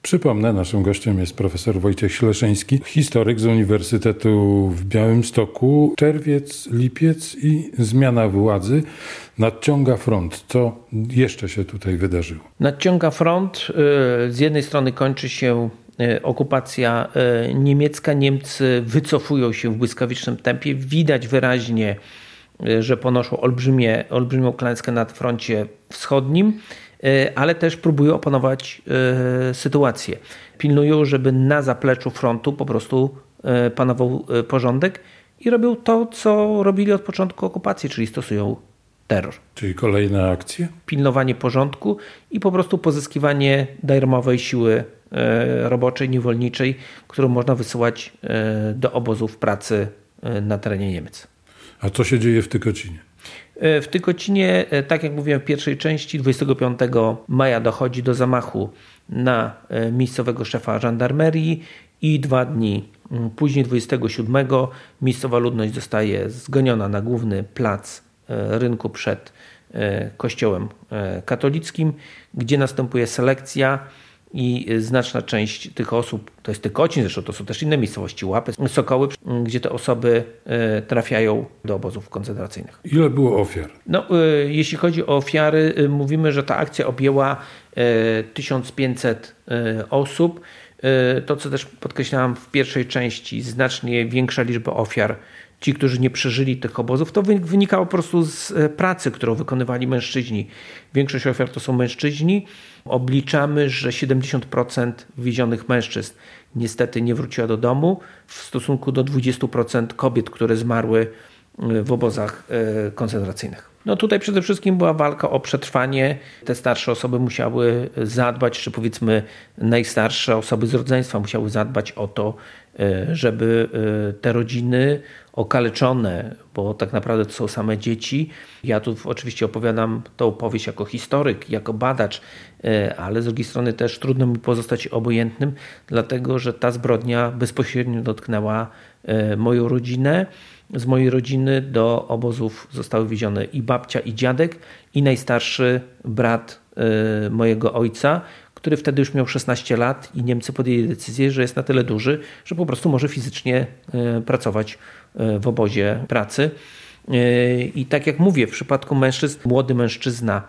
Przypomnę, naszym gościem jest profesor Wojciech Śleszyński, historyk z Uniwersytetu w Białymstoku. Czerwiec, lipiec i zmiana władzy. Nadciąga front. Co jeszcze się tutaj wydarzyło? Nadciąga front. Z jednej strony kończy się okupacja niemiecka. Niemcy wycofują się w błyskawicznym tempie. Widać wyraźnie, że ponoszą olbrzymią klęskę na froncie wschodnim, ale też próbują opanować sytuację. Pilnują, żeby na zapleczu frontu po prostu panował porządek i robią to, co robili od początku okupacji, czyli stosują terror. Czyli kolejne akcje? Pilnowanie porządku i po prostu pozyskiwanie darmowej siły roboczej, niewolniczej, którą można wysyłać do obozów pracy na terenie Niemiec. A co się dzieje w Tykocinie? W Tykocinie, tak jak mówiłem w pierwszej części, 25 maja dochodzi do zamachu na miejscowego szefa żandarmerii i 2 dni później, 27, miejscowa ludność zostaje zgoniona na główny plac rynku przed kościołem katolickim, gdzie następuje selekcja i znaczna część tych osób, to jest Tykocin, zresztą to są też inne miejscowości, Łapy, Sokoły, gdzie te osoby trafiają do obozów koncentracyjnych. Ile było ofiar? Jeśli chodzi o ofiary, mówimy, że ta akcja objęła 1500 osób. To, co też podkreślałem w pierwszej części, znacznie większa liczba ofiar, ci, którzy nie przeżyli tych obozów, to wynikało po prostu z pracy, którą wykonywali mężczyźni. Większość ofiar to są mężczyźni. Obliczamy, że 70% wiezionych mężczyzn niestety nie wróciła do domu w stosunku do 20% kobiet, które zmarły w obozach koncentracyjnych. Tutaj przede wszystkim była walka o przetrwanie. Te starsze osoby musiały zadbać, czy powiedzmy najstarsze osoby z rodzeństwa musiały zadbać o to, żeby te rodziny okaleczone, bo tak naprawdę to są same dzieci. Ja tu oczywiście opowiadam tą opowieść jako historyk, jako badacz, ale z drugiej strony też trudno mi pozostać obojętnym, dlatego że ta zbrodnia bezpośrednio dotknęła moją rodzinę. Z mojej rodziny do obozów zostały wiezione i babcia, i dziadek, i najstarszy brat mojego ojca, który wtedy już miał 16 lat i Niemcy podjęli decyzję, że jest na tyle duży, że po prostu może fizycznie pracować w obozie pracy. I tak jak mówię, w przypadku mężczyzn, młody mężczyzna,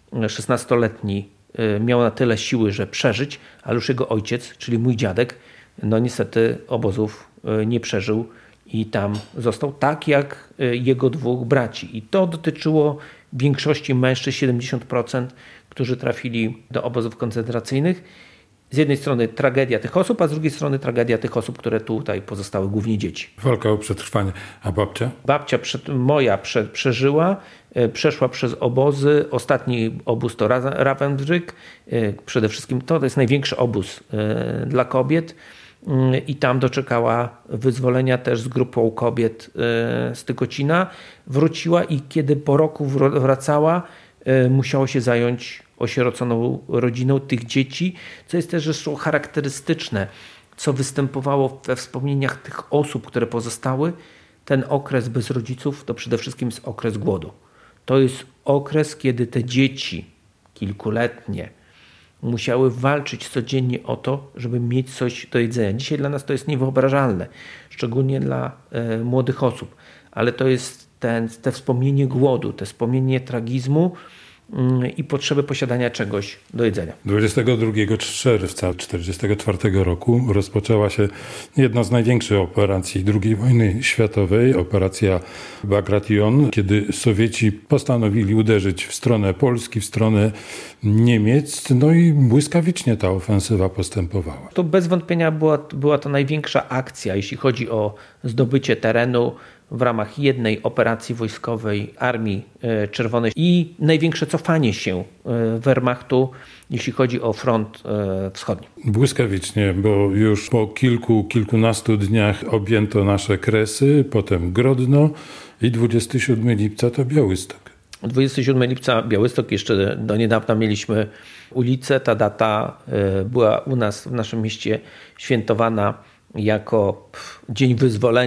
16-letni, miał na tyle siły, że przeżyć, ale już jego ojciec, czyli mój dziadek, niestety obozów nie przeżył i tam został, tak jak jego 2 braci. I to dotyczyło większości mężczyzn, 70%, którzy trafili do obozów koncentracyjnych. Z jednej strony tragedia tych osób, a z drugiej strony tragedia tych osób, które tutaj pozostały, głównie dzieci. Walka o przetrwanie. A babcia? Babcia moja przeżyła, przeszła przez obozy. Ostatni obóz to Ravensbrück. Przede wszystkim to jest największy obóz dla kobiet. I tam doczekała wyzwolenia też z grupą kobiet z Tykocina. Wróciła i kiedy po roku wracała, musiało się zająć osieroconą rodziną tych dzieci, co jest też zresztą charakterystyczne, co występowało we wspomnieniach tych osób, które pozostały. Ten okres bez rodziców to przede wszystkim jest okres głodu. To jest okres, kiedy te dzieci kilkuletnie musiały walczyć codziennie o to, żeby mieć coś do jedzenia. Dzisiaj dla nas to jest niewyobrażalne, szczególnie dla młodych osób, ale to jest te wspomnienie głodu, te wspomnienie tragizmu i potrzeby posiadania czegoś do jedzenia. 22 czerwca 1944 roku rozpoczęła się jedna z największych operacji II wojny światowej, operacja Bagration, kiedy Sowieci postanowili uderzyć w stronę Polski, w stronę Niemiec, i błyskawicznie ta ofensywa postępowała. To bez wątpienia była to największa akcja, jeśli chodzi o zdobycie terenu w ramach jednej operacji wojskowej Armii Czerwonej i największe cofanie się Wehrmachtu, jeśli chodzi o front wschodni. Błyskawicznie, bo już po kilkunastu dniach objęto nasze Kresy, potem Grodno i 27 lipca to Białystok. 27 lipca Białystok, jeszcze do niedawna mieliśmy ulicę. Ta data była u nas w naszym mieście świętowana jako Dzień Wyzwolenia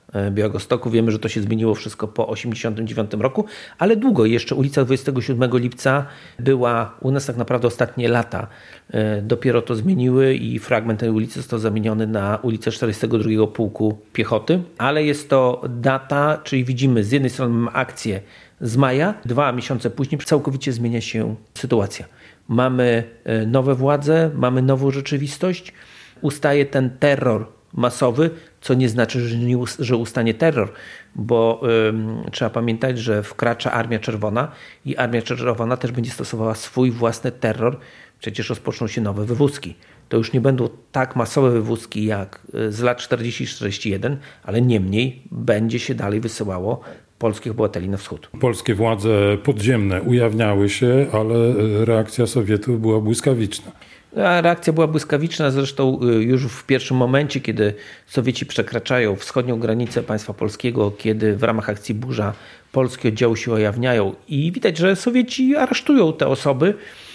Białegostoku. Wiemy, że to się zmieniło wszystko po 1989 roku, ale długo jeszcze ulica 27 lipca była u nas tak naprawdę ostatnie lata. Dopiero to zmieniły i fragment tej ulicy został zamieniony na ulicę 42 Pułku Piechoty, ale jest to data, czyli widzimy z jednej strony mamy akcję z maja, 2 miesiące później całkowicie zmienia się sytuacja. Mamy nowe władze, mamy nową rzeczywistość, ustaje ten terror masowy, co nie znaczy, że ustanie terror, bo trzeba pamiętać, że wkracza Armia Czerwona i Armia Czerwona też będzie stosowała swój własny terror. Przecież rozpoczną się nowe wywózki. To już nie będą tak masowe wywózki jak z lat 40-41, ale niemniej będzie się dalej wysyłało polskich obywateli na wschód. Polskie władze podziemne ujawniały się, ale reakcja Sowietów była błyskawiczna. A reakcja była błyskawiczna, zresztą już w pierwszym momencie, kiedy Sowieci przekraczają wschodnią granicę państwa polskiego, kiedy w ramach akcji Burza polskie oddziały się ujawniają i widać, że Sowieci aresztują te osoby.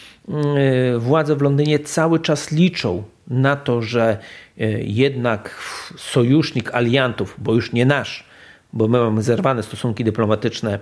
Władze w Londynie cały czas liczą na to, że jednak sojusznik aliantów, bo już nie nasz, bo my mamy zerwane stosunki dyplomatyczne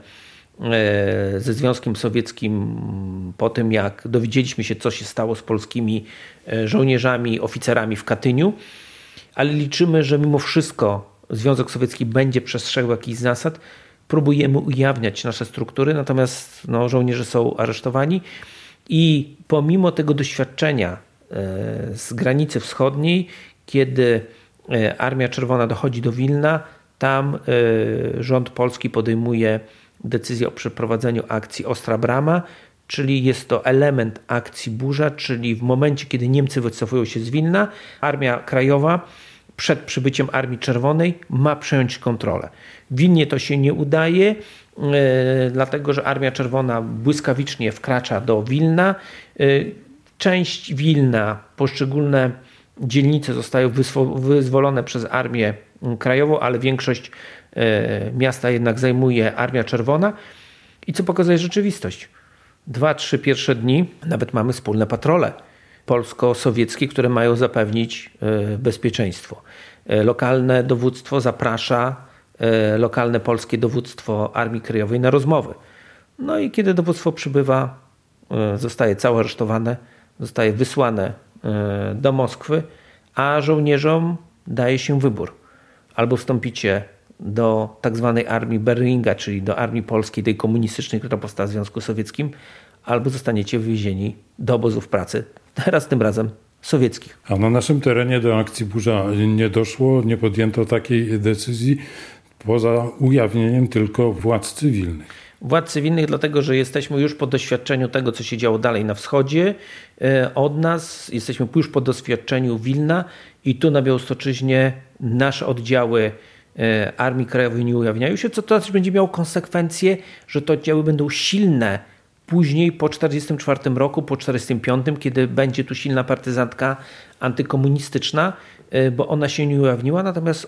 ze Związkiem Sowieckim po tym, jak dowiedzieliśmy się, co się stało z polskimi żołnierzami, oficerami w Katyniu, ale liczymy, że mimo wszystko Związek Sowiecki będzie przestrzegał jakichś zasad. Próbujemy ujawniać nasze struktury, natomiast żołnierze są aresztowani i pomimo tego doświadczenia z granicy wschodniej, kiedy Armia Czerwona dochodzi do Wilna, tam rząd polski podejmuje decyzję o przeprowadzeniu akcji Ostra Brama, czyli jest to element akcji Burza, czyli w momencie, kiedy Niemcy wycofują się z Wilna, Armia Krajowa przed przybyciem Armii Czerwonej ma przejąć kontrolę. W Wilnie to się nie udaje, dlatego że Armia Czerwona błyskawicznie wkracza do Wilna. Część Wilna, poszczególne dzielnice zostają wyzwolone przez Armię Krajową, ale większość miasta jednak zajmuje Armia Czerwona. I co pokazuje rzeczywistość? 2-3 pierwsze dni nawet mamy wspólne patrole polsko-sowieckie, które mają zapewnić bezpieczeństwo. Lokalne dowództwo zaprasza lokalne polskie dowództwo Armii Krajowej na rozmowy. No i kiedy dowództwo przybywa, zostaje całe aresztowane, zostaje wysłane do Moskwy, a żołnierzom daje się wybór. Albo wstąpicie do tak zwanej armii Beringa, czyli do armii polskiej, tej komunistycznej, która powstała w Związku Sowieckim, albo zostaniecie wywiezieni do obozów pracy, teraz tym razem sowieckich. A na naszym terenie do akcji Burza nie doszło, nie podjęto takiej decyzji poza ujawnieniem tylko władz cywilnych. Władz cywilnych, dlatego że jesteśmy już po doświadczeniu tego, co się działo dalej na wschodzie od nas. Jesteśmy już po doświadczeniu Wilna i tu na Białostoczyźnie nasze oddziały Armii Krajowej nie ujawniają się, co to też będzie miało konsekwencje, że te oddziały będą silne później po 1944 roku, po 1945, kiedy będzie tu silna partyzantka antykomunistyczna, bo ona się nie ujawniła, natomiast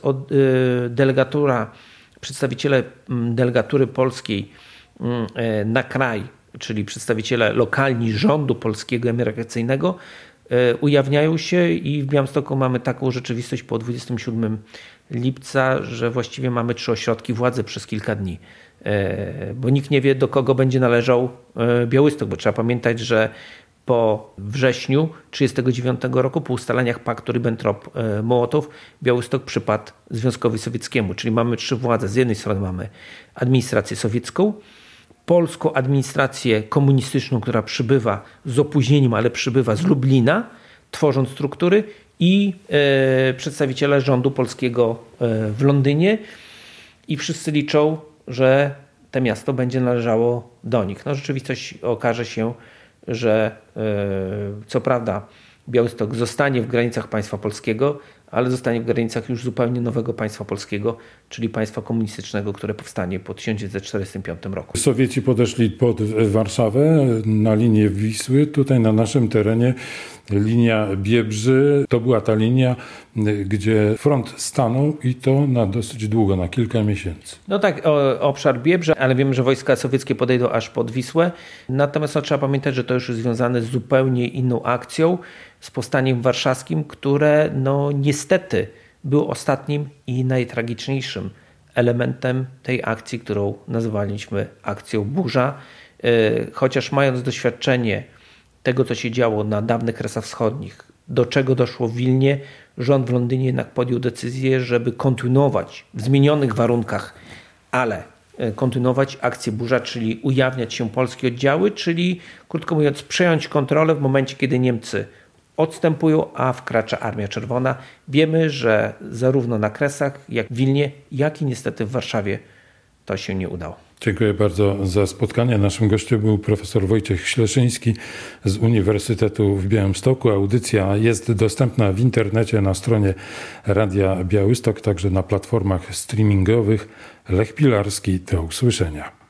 przedstawiciele delegatury polskiej na kraj, czyli przedstawiciele lokalni rządu polskiego emerykacyjnego ujawniają się i w Białymstoku mamy taką rzeczywistość po 27 lipca, że właściwie mamy 3 ośrodki władzy przez kilka dni, bo nikt nie wie, do kogo będzie należał Białystok, bo trzeba pamiętać, że po wrześniu 1939 roku, po ustaleniach paktu Ribbentrop-Mołotow, Białystok przypadł Związkowi Sowieckiemu, czyli mamy 3 władze. Z jednej strony mamy administrację sowiecką, polską administrację komunistyczną, która przybywa z opóźnieniem, ale przybywa z Lublina, tworząc struktury, i przedstawiciele rządu polskiego w Londynie, i wszyscy liczą, że to miasto będzie należało do nich. Rzeczywistość okaże się, że co prawda Białystok zostanie w granicach państwa polskiego, ale zostanie w granicach już zupełnie nowego państwa polskiego, czyli państwa komunistycznego, które powstanie po 1945 roku. Sowieci podeszli pod Warszawę na linię Wisły. Tutaj na naszym terenie linia Biebrzy to była ta linia, gdzie front stanął i to na dosyć długo, na kilka miesięcy. Obszar Biebrze, ale wiemy, że wojska sowieckie podejdą aż pod Wisłę. Natomiast trzeba pamiętać, że to już jest związane z zupełnie inną akcją, z powstaniem warszawskim, które niestety było ostatnim i najtragiczniejszym elementem tej akcji, którą nazwaliśmy akcją Burza. Chociaż mając doświadczenie tego, co się działo na dawnych Kresach Wschodnich, do czego doszło w Wilnie, rząd w Londynie jednak podjął decyzję, żeby kontynuować w zmienionych warunkach, ale kontynuować akcję Burza, czyli ujawniać się polskie oddziały, czyli krótko mówiąc przejąć kontrolę w momencie, kiedy Niemcy odstępują, a wkracza Armia Czerwona. Wiemy, że zarówno na Kresach, jak w Wilnie, jak i niestety w Warszawie to się nie udało. Dziękuję bardzo za spotkanie. Naszym gościem był profesor Wojciech Śleszyński z Uniwersytetu w Białymstoku. Audycja jest dostępna w internecie na stronie Radia Białystok, także na platformach streamingowych. Lech Pilarski, do usłyszenia.